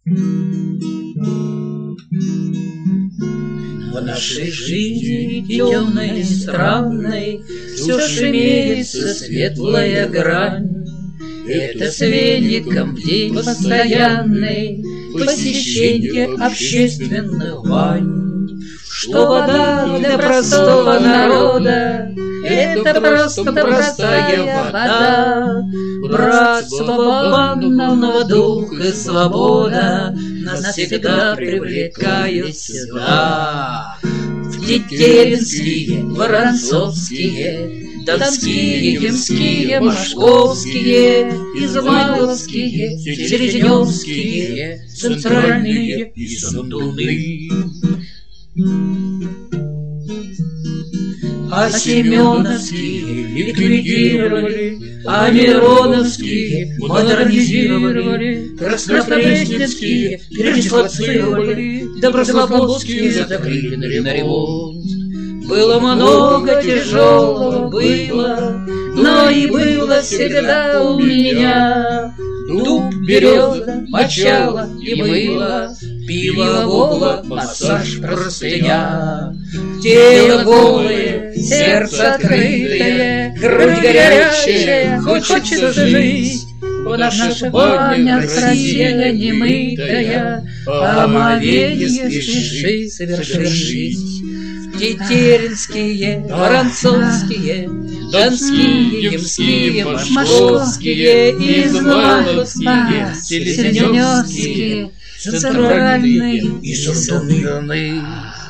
В нашей жизни темной и странной все ж имеется светлая грань. Это с веником в день постоянный посещение общественных бань. Что вода для простого народа — это просто простая вода. Братство банного дух и свобода нас всегда привлекает сюда. В тетеринские, воронцовские, донские, ямские, московские, измайловские, селезневские, центральные и Сандуны. А семеновские ликвидировали, а мироновские модернизировали, краснопресненские передислоцировали, доброслободские закрыли на ремонт. Было много тяжелого, было, но и было всегда у меня. Дуб, береза, мочало и мыло, пиво, вобла, массаж, простыня. Тело голое, сердце открытое, грудь горячая, хочется жить. Наша баня, Россия немытая, омовение спешит совершить. Тетеринские, воронцовские, донские, ямские, московские, измайловские, селезневские, центральные и Сандуны.